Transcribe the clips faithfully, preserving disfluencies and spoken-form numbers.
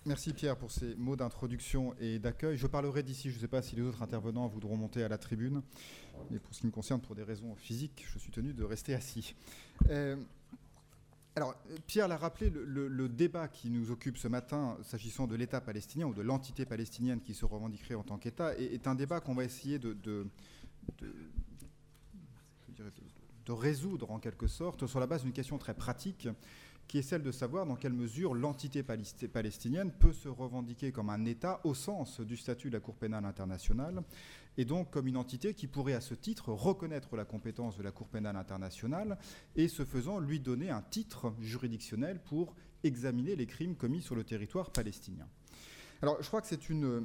Merci Pierre pour ces mots d'introduction et d'accueil. Je parlerai d'ici, je ne sais pas si les autres intervenants voudront monter à la tribune, mais pour ce qui me concerne, pour des raisons physiques, je suis tenu de rester assis. Euh, alors, Pierre l'a rappelé, le, le, le débat qui nous occupe ce matin, s'agissant de l'État palestinien ou de l'entité palestinienne qui se revendiquerait en tant qu'État, est, est un débat qu'on va essayer de, de, de, je dirais de, de résoudre en quelque sorte sur la base d'une question très pratique, qui est celle de savoir dans quelle mesure l'entité palestinienne peut se revendiquer comme un État au sens du statut de la Cour pénale internationale, et donc comme une entité qui pourrait à ce titre reconnaître la compétence de la Cour pénale internationale et ce faisant lui donner un titre juridictionnel pour examiner les crimes commis sur le territoire palestinien. Alors je crois que c'est une,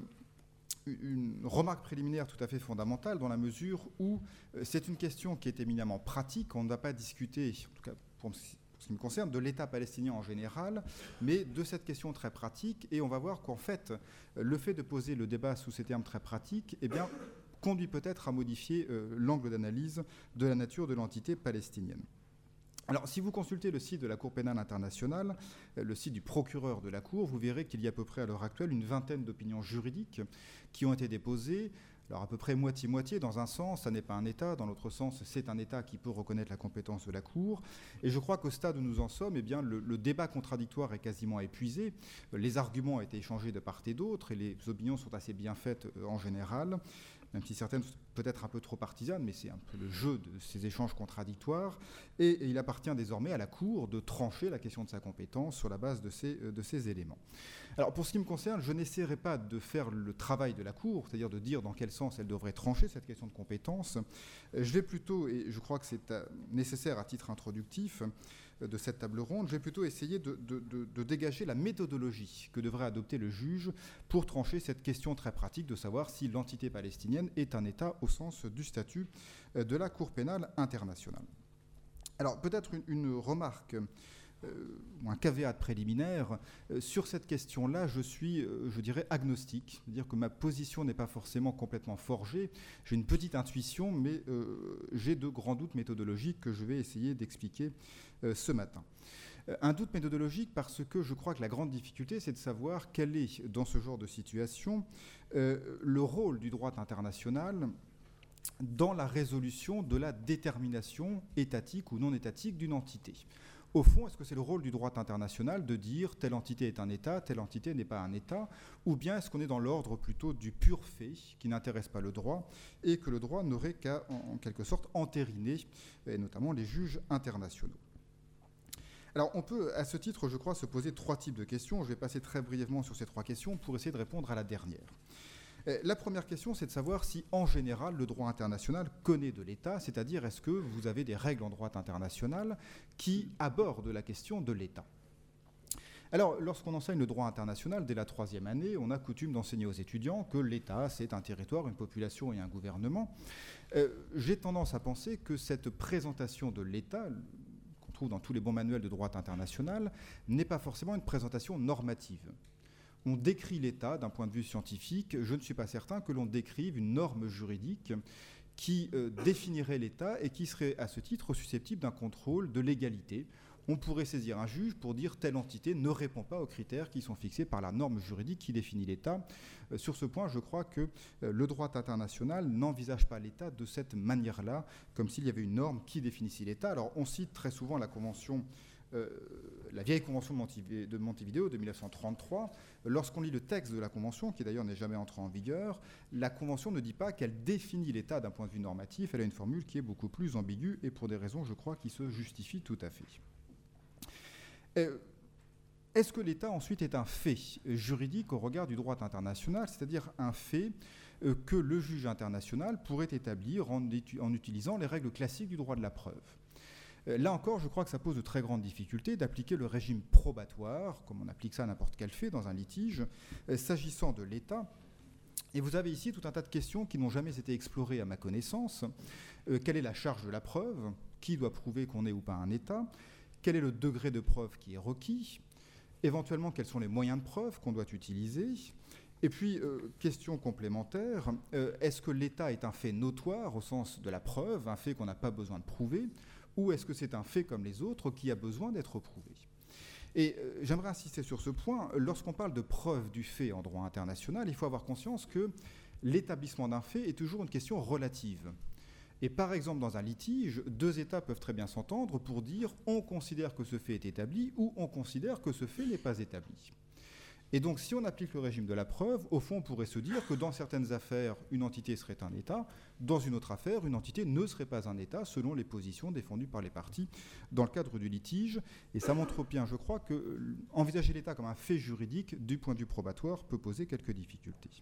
une remarque préliminaire tout à fait fondamentale dans la mesure où c'est une question qui est éminemment pratique. On ne va pas discuter, en tout cas pour ce qui me concerne, de l'État palestinien en général, mais de cette question très pratique. Et on va voir qu'en fait, le fait de poser le débat sous ces termes très pratiques, eh bien, conduit peut-être à modifier euh, l'angle d'analyse de la nature de l'entité palestinienne. Alors, si vous consultez le site de la Cour pénale internationale, euh, le site du procureur de la Cour, vous verrez qu'il y a à peu près à l'heure actuelle une vingtaine d'opinions juridiques qui ont été déposées. Alors à peu près moitié-moitié, dans un sens, ça n'est pas un État, dans l'autre sens, c'est un État qui peut reconnaître la compétence de la Cour. Et je crois qu'au stade où nous en sommes, eh bien, le, le débat contradictoire est quasiment épuisé. Les arguments ont été échangés de part et d'autre, et les opinions sont assez bien faites euh, en général, même si certaines sont peut-être un peu trop partisanes, mais c'est un peu le jeu de ces échanges contradictoires. Et, et il appartient désormais à la Cour de trancher la question de sa compétence sur la base de ces, de ces éléments. Alors pour ce qui me concerne, je n'essaierai pas de faire le travail de la Cour, c'est-à-dire de dire dans quel sens elle devrait trancher cette question de compétence. Je vais plutôt, et je crois que c'est nécessaire à titre introductif de cette table ronde, je vais plutôt essayer de, de, de, de dégager la méthodologie que devrait adopter le juge pour trancher cette question très pratique de savoir si l'entité palestinienne est un État au sens du statut de la Cour pénale internationale. Alors peut-être une, une remarque euh, ou un caveat préliminaire. Euh, sur cette question-là, je suis, euh, je dirais, agnostique. C'est-à-dire que ma position n'est pas forcément complètement forgée. J'ai une petite intuition, mais euh, j'ai de grands doutes méthodologiques que je vais essayer d'expliquer euh, ce matin. Euh, un doute méthodologique parce que je crois que la grande difficulté, c'est de savoir quel est, dans ce genre de situation, euh, le rôle du droit international dans la résolution de la détermination étatique ou non étatique d'une entité. Au fond, est-ce que c'est le rôle du droit international de dire telle entité est un État, telle entité n'est pas un État, ou bien est-ce qu'on est dans l'ordre plutôt du pur fait qui n'intéresse pas le droit et que le droit n'aurait qu'à, en quelque sorte, entériner, et notamment les juges internationaux. Alors, on peut, à ce titre, je crois, se poser trois types de questions. Je vais passer très brièvement sur ces trois questions pour essayer de répondre à la dernière. La première question, c'est de savoir si, en général, le droit international connaît de l'État, c'est-à-dire est-ce que vous avez des règles en droit international qui abordent la question de l'État. Alors, lorsqu'on enseigne le droit international, dès la troisième année, on a coutume d'enseigner aux étudiants que l'État, c'est un territoire, une population et un gouvernement. Euh, j'ai tendance à penser que cette présentation de l'État, qu'on trouve dans tous les bons manuels de droit international, n'est pas forcément une présentation normative. On décrit l'État d'un point de vue scientifique. Je ne suis pas certain que l'on décrive une norme juridique qui euh, définirait l'État et qui serait à ce titre susceptible d'un contrôle de légalité. On pourrait saisir un juge pour dire telle entité ne répond pas aux critères qui sont fixés par la norme juridique qui définit l'État. Euh, sur ce point, je crois que euh, le droit international n'envisage pas l'État de cette manière-là, comme s'il y avait une norme qui définissait l'État. Alors on cite très souvent la Convention Euh, la vieille convention de Montevideo de mille neuf cent trente-trois, lorsqu'on lit le texte de la convention, qui d'ailleurs n'est jamais entré en vigueur, la convention ne dit pas qu'elle définit l'État d'un point de vue normatif, elle a une formule qui est beaucoup plus ambiguë et pour des raisons, je crois, qui se justifient tout à fait. Euh, Est-ce que l'État ensuite est un fait juridique au regard du droit international, c'est-à-dire un fait euh, que le juge international pourrait établir en, en utilisant les règles classiques du droit de la preuve? Là encore, je crois que ça pose de très grandes difficultés d'appliquer le régime probatoire, comme on applique ça à n'importe quel fait dans un litige, euh, s'agissant de l'État. Et vous avez ici tout un tas de questions qui n'ont jamais été explorées à ma connaissance. Euh, quelle est la charge de la preuve? Qui doit prouver qu'on est ou pas un État? Quel est le degré de preuve qui est requis? Éventuellement, quels sont les moyens de preuve qu'on doit utiliser? Et puis, euh, question complémentaire, euh, est-ce que l'État est un fait notoire au sens de la preuve, un fait qu'on n'a pas besoin de prouver? Ou est-ce que c'est un fait comme les autres qui a besoin d'être prouvé? Et euh, j'aimerais insister sur ce point. Lorsqu'on parle de preuve du fait en droit international, il faut avoir conscience que l'établissement d'un fait est toujours une question relative. Et par exemple, dans un litige, deux États peuvent très bien s'entendre pour dire on considère que ce fait est établi ou on considère que ce fait n'est pas établi. Et donc, si on applique le régime de la preuve, au fond, on pourrait se dire que dans certaines affaires, une entité serait un État, dans une autre affaire, une entité ne serait pas un État, selon les positions défendues par les parties dans le cadre du litige. Et ça montre bien, je crois, que envisager l'État comme un fait juridique, du point de vue probatoire, peut poser quelques difficultés.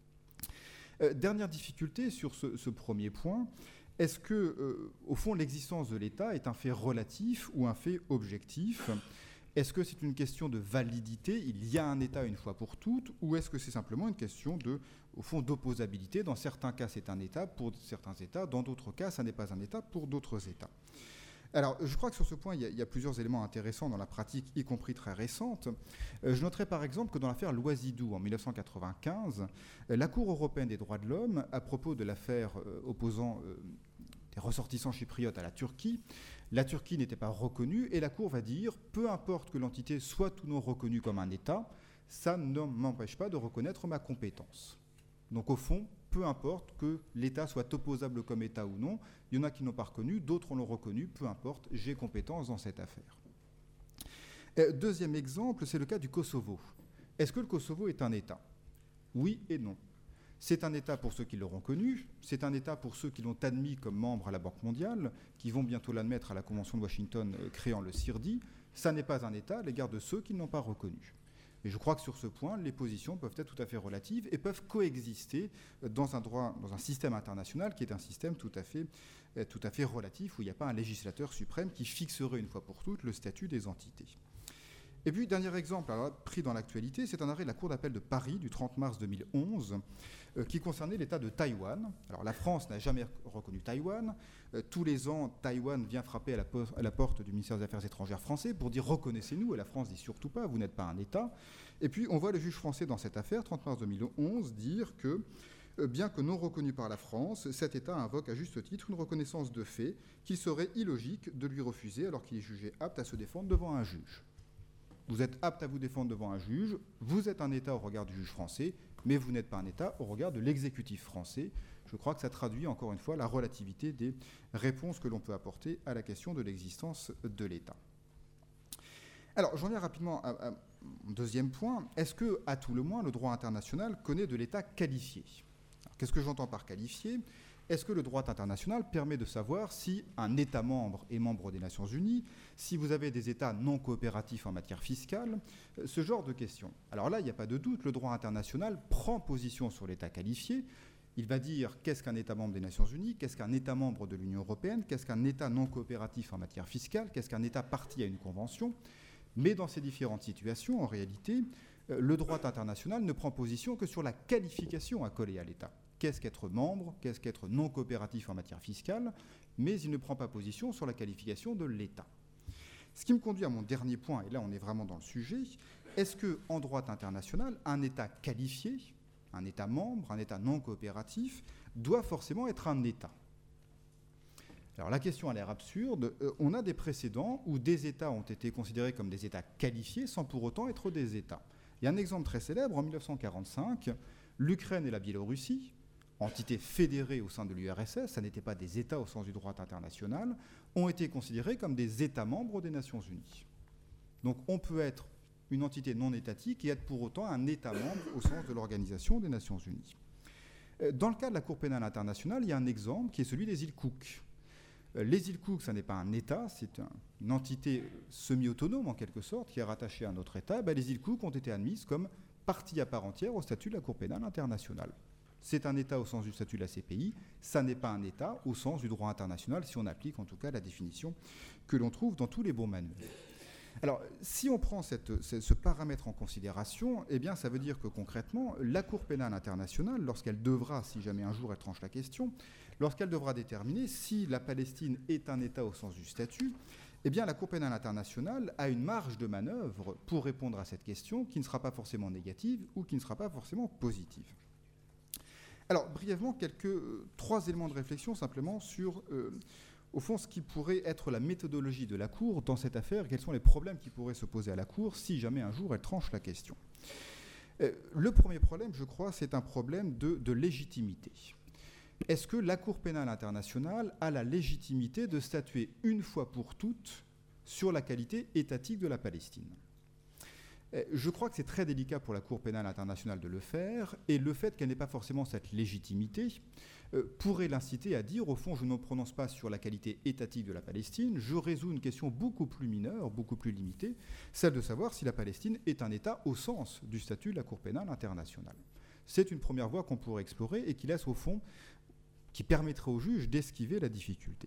Euh, dernière difficulté sur ce, ce premier point, est-ce que, euh, au fond, l'existence de l'État est un fait relatif ou un fait objectif ? Est-ce que c'est une question de validité, il y a un État une fois pour toutes, ou est-ce que c'est simplement une question de, au fond, d'opposabilité ? Dans certains cas, c'est un État pour certains États, dans d'autres cas, ça n'est pas un État pour d'autres États. Alors, je crois que sur ce point, il y a, il y a plusieurs éléments intéressants dans la pratique, y compris très récente. Euh, je noterai par exemple que dans l'affaire Loisidou, en mille neuf cent quatre-vingt-quinze, euh, la Cour européenne des droits de l'homme, à propos de l'affaire euh, opposant euh, des ressortissants chypriotes à la Turquie, la Turquie n'était pas reconnue, et la Cour va dire, peu importe que l'entité soit ou non reconnue comme un État, ça ne m'empêche pas de reconnaître ma compétence. Donc au fond, peu importe que l'État soit opposable comme État ou non, il y en a qui n'ont pas reconnu, d'autres l'ont reconnu, peu importe, j'ai compétence dans cette affaire. Euh, deuxième exemple, c'est le cas du Kosovo. Est-ce que le Kosovo est un État ? Oui et non. C'est un État pour ceux qui l'auront connu, c'est un État pour ceux qui l'ont admis comme membre à la Banque mondiale, qui vont bientôt l'admettre à la Convention de Washington euh, créant le C I R D I. Ça n'est pas un État à l'égard de ceux qui ne l'ont pas reconnu. Et je crois que sur ce point, les positions peuvent être tout à fait relatives et peuvent coexister dans un droit, dans un système international qui est un système tout à fait, euh, tout à fait relatif, où il n'y a pas un législateur suprême qui fixerait une fois pour toutes le statut des entités. Et puis, dernier exemple, alors, pris dans l'actualité, c'est un arrêt de la Cour d'appel de Paris du trente mars deux mille onze euh, qui concernait l'État de Taïwan. Alors, la France n'a jamais reconnu Taïwan. Euh, tous les ans, Taïwan vient frapper à la, à la porte du ministère des Affaires étrangères français pour dire « reconnaissez-nous », et la France dit « surtout pas, vous n'êtes pas un État ». Et puis, on voit le juge français dans cette affaire, trente mars deux mille onze, dire que, euh, bien que non reconnu par la France, cet État invoque à juste titre une reconnaissance de fait qu'il serait illogique de lui refuser alors qu'il est jugé apte à se défendre devant un juge. Vous êtes apte à vous défendre devant un juge, vous êtes un État au regard du juge français, mais vous n'êtes pas un État au regard de l'exécutif français. Je crois que ça traduit encore une fois la relativité des réponses que l'on peut apporter à la question de l'existence de l'État. Alors, j'en viens rapidement à, à mon deuxième point. Est-ce que, à tout le moins, le droit international connaît de l'État qualifié ? Alors, qu'est-ce que j'entends par qualifié ? Est-ce que le droit international permet de savoir si un État membre est membre des Nations Unies, si vous avez des États non coopératifs en matière fiscale, ce genre de questions. Alors là, il n'y a pas de doute, le droit international prend position sur l'État qualifié. Il va dire qu'est-ce qu'un État membre des Nations Unies, qu'est-ce qu'un État membre de l'Union européenne, qu'est-ce qu'un État non coopératif en matière fiscale, qu'est-ce qu'un État partie à une convention. Mais dans ces différentes situations, en réalité, le droit international ne prend position que sur la qualification accolée à l'État. Qu'est-ce qu'être membre, qu'est-ce qu'être non coopératif en matière fiscale, mais il ne prend pas position sur la qualification de l'État. Ce qui me conduit à mon dernier point, et là on est vraiment dans le sujet, est-ce qu'en droit international, un État qualifié, un État membre, un État non coopératif, doit forcément être un État ? Alors la question a l'air absurde. Euh, on a des précédents où des États ont été considérés comme des États qualifiés sans pour autant être des États. Il y a un exemple très célèbre, en mille neuf cent quarante-cinq, l'Ukraine et la Biélorussie, entités fédérées au sein de l'U R S S, ça n'était pas des États au sens du droit international, ont été considérés comme des États membres des Nations Unies. Donc on peut être une entité non étatique et être pour autant un État membre au sens de l'Organisation des Nations Unies. Dans le cas de la Cour pénale internationale, il y a un exemple qui est celui des îles Cook. Les îles Cook, ça n'est pas un État, c'est un, une entité semi-autonome en quelque sorte, qui est rattachée à un autre État. Ben, les îles Cook ont été admises comme partie à part entière au statut de la Cour pénale internationale. C'est un État au sens du statut de la C P I, ça n'est pas un État au sens du droit international, si on applique en tout cas la définition que l'on trouve dans tous les bons manuels. Alors, si on prend cette, ce, ce paramètre en considération, eh bien, ça veut dire que concrètement, la Cour pénale internationale, lorsqu'elle devra, si jamais un jour elle tranche la question, lorsqu'elle devra déterminer si la Palestine est un État au sens du statut, eh bien, la Cour pénale internationale a une marge de manœuvre pour répondre à cette question qui ne sera pas forcément négative ou qui ne sera pas forcément positive. Alors, brièvement, quelques, euh, trois éléments de réflexion simplement sur, euh, au fond, ce qui pourrait être la méthodologie de la Cour dans cette affaire, quels sont les problèmes qui pourraient se poser à la Cour si jamais un jour elle tranche la question. Euh, le premier problème, je crois, c'est un problème de, de légitimité. Est-ce que la Cour pénale internationale a la légitimité de statuer une fois pour toutes sur la qualité étatique de la Palestine ? Je crois que c'est très délicat pour la Cour pénale internationale de le faire, et le fait qu'elle n'ait pas forcément cette légitimité euh, pourrait l'inciter à dire, au fond, je ne me prononce pas sur la qualité étatique de la Palestine, je résous une question beaucoup plus mineure, beaucoup plus limitée, celle de savoir si la Palestine est un État au sens du statut de la Cour pénale internationale. C'est une première voie qu'on pourrait explorer et qui laisse, au fond, qui permettrait au juge d'esquiver la difficulté.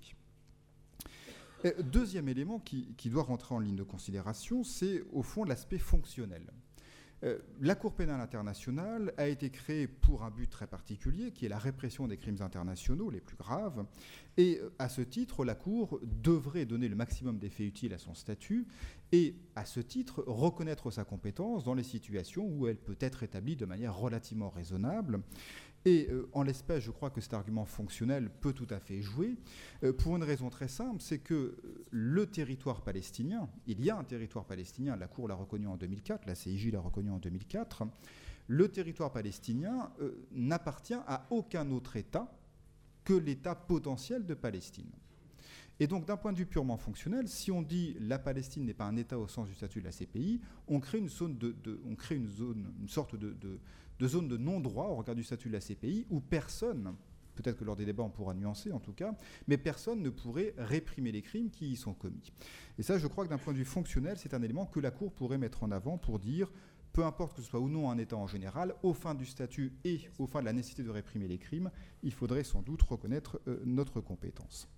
Deuxième élément qui, qui doit rentrer en ligne de considération, c'est au fond l'aspect fonctionnel. Euh, la Cour pénale internationale a été créée pour un but très particulier, qui est la répression des crimes internationaux les plus graves. Et à ce titre, la Cour devrait donner le maximum d'effets utiles à son statut et, à ce titre, reconnaître sa compétence dans les situations où elle peut être établie de manière relativement raisonnable. Et euh, en l'espèce, je crois que cet argument fonctionnel peut tout à fait jouer, euh, pour une raison très simple, c'est que le territoire palestinien, il y a un territoire palestinien, la Cour l'a reconnu en deux mille quatre, la C I J l'a reconnu en deux mille quatre, le territoire palestinien euh, n'appartient à aucun autre État que l'État potentiel de Palestine. Et donc, d'un point de vue purement fonctionnel, si on dit la Palestine n'est pas un État au sens du statut de la C P I, on crée une zone de, de on crée une zone, une sorte de, de, de zone de non-droit au regard du statut de la C P I, où personne, peut-être que lors des débats on pourra nuancer en tout cas, mais personne ne pourrait réprimer les crimes qui y sont commis. Et ça, je crois que d'un point de vue fonctionnel, c'est un élément que la Cour pourrait mettre en avant pour dire, peu importe que ce soit ou non un État en général, aux fins du statut et aux fins de la nécessité de réprimer les crimes, il faudrait sans doute reconnaître euh, notre compétence.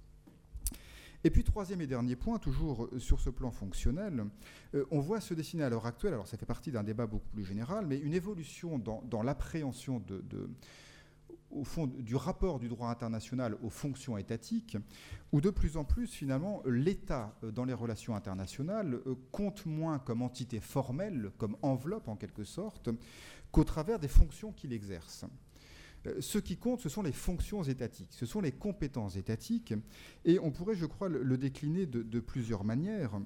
Et puis, troisième et dernier point, toujours sur ce plan fonctionnel, euh, on voit se dessiner à l'heure actuelle, alors ça fait partie d'un débat beaucoup plus général, mais une évolution dans, dans l'appréhension de, de, au fond, du rapport du droit international aux fonctions étatiques, où de plus en plus, finalement, l'État, euh, dans les relations internationales, euh, compte moins comme entité formelle, comme enveloppe en quelque sorte, qu'au travers des fonctions qu'il exerce. Ce qui compte, ce sont les fonctions étatiques, ce sont les compétences étatiques, et on pourrait, je crois, le, le décliner de, de plusieurs manières.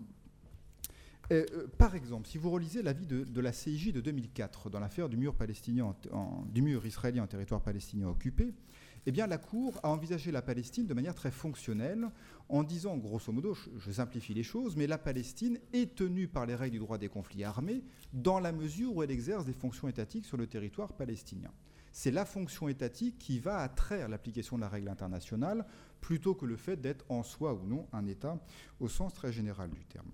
Euh, euh, par exemple, si vous relisez l'avis de, de la C I J de deux mille quatre dans l'affaire du mur palestinien, en, en, du mur israélien en territoire palestinien occupé, eh bien, la Cour a envisagé la Palestine de manière très fonctionnelle, en disant, grosso modo, je, je simplifie les choses, mais la Palestine est tenue par les règles du droit des conflits armés dans la mesure où elle exerce des fonctions étatiques sur le territoire palestinien. C'est la fonction étatique qui va attraire l'application de la règle internationale plutôt que le fait d'être en soi ou non un État au sens très général du terme.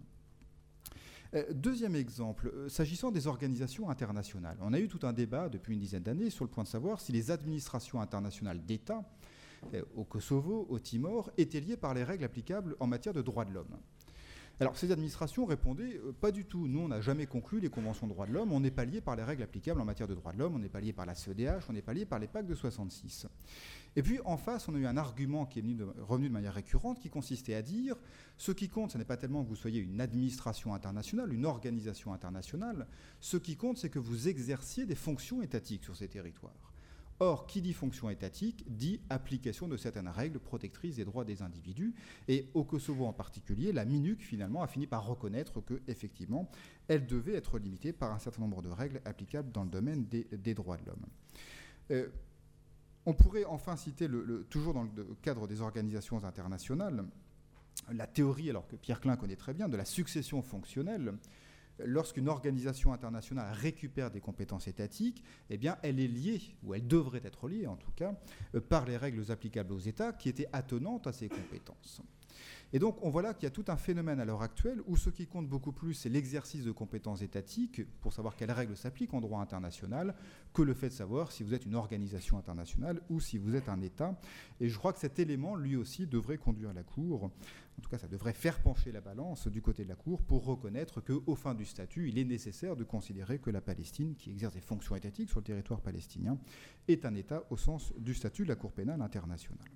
Euh, deuxième exemple, euh, s'agissant des organisations internationales. On a eu tout un débat depuis une dizaine d'années sur le point de savoir si les administrations internationales d'État, euh, au Kosovo, au Timor, étaient liées par les règles applicables en matière de droits de l'homme. Alors, ces administrations répondaient euh, pas du tout. Nous, on n'a jamais conclu les conventions de droits de l'homme. On n'est pas lié par les règles applicables en matière de droits de l'homme. On n'est pas lié par la C E D H. On n'est pas lié par les pactes de soixante-six. Et puis, en face, on a eu un argument qui est venu de, revenu de manière récurrente, qui consistait à dire ce qui compte, ce n'est pas tellement que vous soyez une administration internationale, une organisation internationale. Ce qui compte, c'est que vous exerciez des fonctions étatiques sur ces territoires. Or, qui dit fonction étatique dit application de certaines règles protectrices des droits des individus. Et au Kosovo en particulier, la MINUC, finalement, a fini par reconnaître qu'effectivement, elle devait être limitée par un certain nombre de règles applicables dans le domaine des, des droits de l'homme. Euh, on pourrait enfin citer, le, le, toujours dans le cadre des organisations internationales, la théorie, alors que Pierre Klein connaît très bien, de la succession fonctionnelle. Lorsqu'une organisation internationale récupère des compétences étatiques, eh bien, elle est liée, ou elle devrait être liée en tout cas, euh, par les règles applicables aux États qui étaient attenantes à ces compétences. Et donc, on voit là qu'il y a tout un phénomène à l'heure actuelle où ce qui compte beaucoup plus, c'est l'exercice de compétences étatiques pour savoir quelles règles s'appliquent en droit international que le fait de savoir si vous êtes une organisation internationale ou si vous êtes un État. Et je crois que cet élément, lui aussi, devrait conduire la Cour, en tout cas, ça devrait faire pencher la balance du côté de la Cour pour reconnaître qu'au fin du statut, il est nécessaire de considérer que la Palestine, qui exerce des fonctions étatiques sur le territoire palestinien, est un État au sens du statut de la Cour pénale internationale.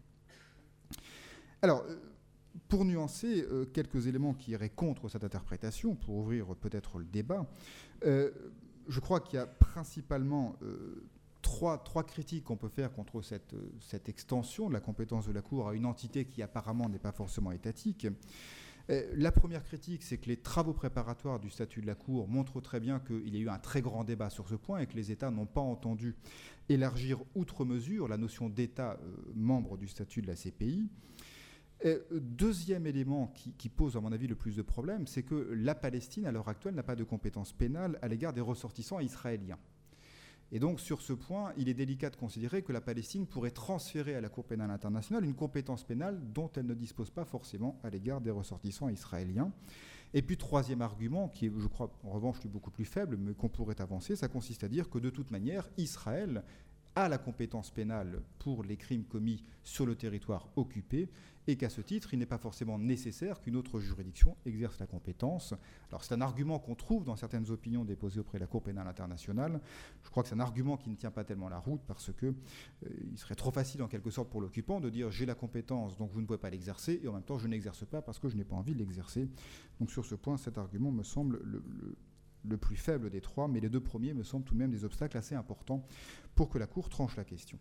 Alors, pour nuancer euh, quelques éléments qui iraient contre cette interprétation, pour ouvrir peut-être le débat, euh, je crois qu'il y a principalement euh, trois, trois critiques qu'on peut faire contre cette, cette extension de la compétence de la Cour à une entité qui apparemment n'est pas forcément étatique. La première critique, c'est que les travaux préparatoires du statut de la Cour montrent très bien qu'il y a eu un très grand débat sur ce point et que les États n'ont pas entendu élargir outre mesure la notion d'État euh, membre du statut de la C P I. Et deuxième élément qui, qui pose, à mon avis, le plus de problèmes, c'est que la Palestine, à l'heure actuelle, n'a pas de compétence pénale à l'égard des ressortissants israéliens. Et donc, sur ce point, il est délicat de considérer que la Palestine pourrait transférer à la Cour pénale internationale une compétence pénale dont elle ne dispose pas forcément à l'égard des ressortissants israéliens. Et puis, troisième argument, qui est, je crois, en revanche, beaucoup plus faible, mais qu'on pourrait avancer, ça consiste à dire que, de toute manière, Israël a la compétence pénale pour les crimes commis sur le territoire occupé et qu'à ce titre, il n'est pas forcément nécessaire qu'une autre juridiction exerce la compétence. Alors c'est un argument qu'on trouve dans certaines opinions déposées auprès de la Cour pénale internationale. Je crois que c'est un argument qui ne tient pas tellement la route parce que euh, il serait trop facile en quelque sorte pour l'occupant de dire j'ai la compétence donc vous ne pouvez pas l'exercer et en même temps je n'exerce pas parce que je n'ai pas envie de l'exercer. Donc sur ce point, cet argument me semble le, le le plus faible des trois, mais les deux premiers me semblent tout de même des obstacles assez importants pour que la Cour tranche la question.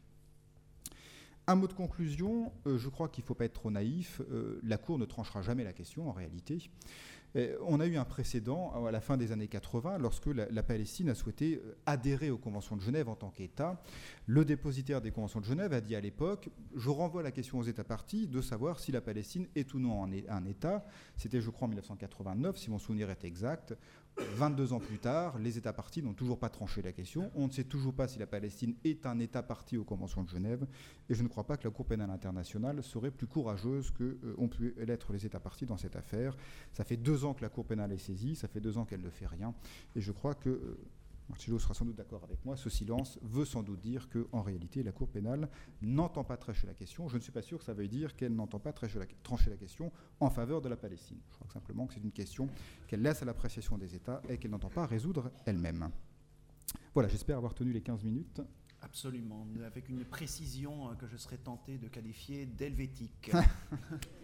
Un mot de conclusion, euh, je crois qu'il ne faut pas être trop naïf, euh, la Cour ne tranchera jamais la question en réalité. Et on a eu un précédent à la fin des années quatre-vingts lorsque la, la Palestine a souhaité adhérer aux conventions de Genève en tant qu'État. Le dépositaire des conventions de Genève a dit à l'époque « Je renvoie la question aux États parties de savoir si la Palestine est ou non un État ». C'était, je crois, en dix-neuf cent quatre-vingt-neuf, si mon souvenir est exact. vingt-deux ans plus tard, les États parties n'ont toujours pas tranché la question. On ne sait toujours pas si la Palestine est un État partie aux conventions de Genève. Et je ne crois pas que la Cour pénale internationale serait plus courageuse qu'ont euh, pu l'être les États parties dans cette affaire. Ça fait deux ans que la Cour pénale est saisie, ça fait deux ans qu'elle ne fait rien. Et je crois que, euh, Marcello sera sans doute d'accord avec moi, ce silence veut sans doute dire qu'en réalité, la Cour pénale n'entend pas trancher la question. Je ne suis pas sûr que ça veuille dire qu'elle n'entend pas trancher la, trancher la question en faveur de la Palestine. Je crois que simplement que c'est une question qu'elle laisse à l'appréciation des États et qu'elle n'entend pas résoudre elle-même. Voilà, j'espère avoir tenu les quinze minutes. Absolument, avec une précision que je serais tenté de qualifier d'helvétique.